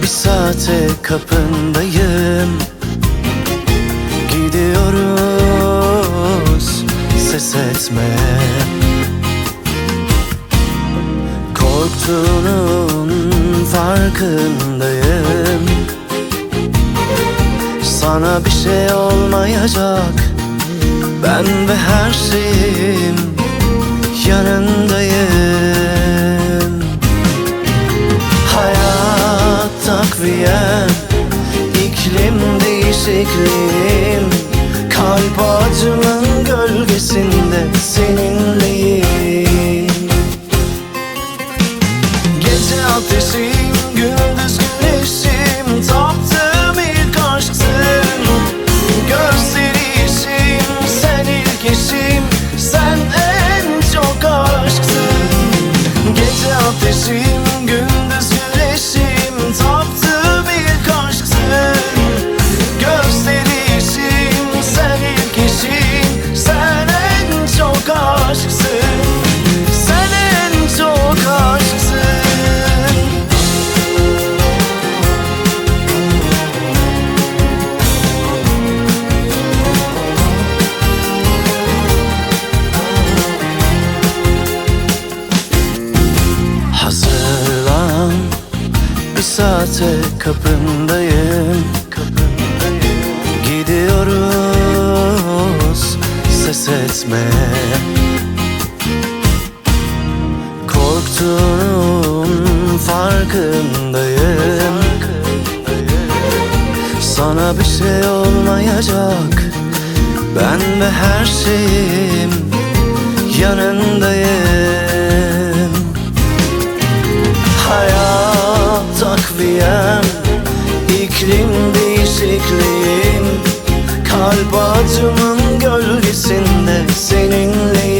Bir saate kapındayım. Gidiyoruz, ses etme. Korktuğunun farkındayım. Sana bir şey olmayacak. Ben ve her şeyim yanındayım. Hayat takviyem, iklim değişikliğim. Kalp ağacımın gölgesinde seninleyim. Gece ateşim, gündüz güneşim. Taptığım ilk aşksın. Gösterişim, sen ilk eşim. Sen en çok aşksın. Gece ateşim, gündüz güneşim. Taptığım ilk aşksın. Gösterişim, sen ilk eşim. Sen en çok aşksın. Sen en çok aşksın. Hazırlan, bir saate kapındayım. Gidiyoruz, ses etme. Korktuğunun farkındayım. Sana bir şey olmayacak. Ben ve her şeyim yanındayım. Hayat takviyem, iklim değişikliğim. Kalp ağacımın gölgesinde seninleyim.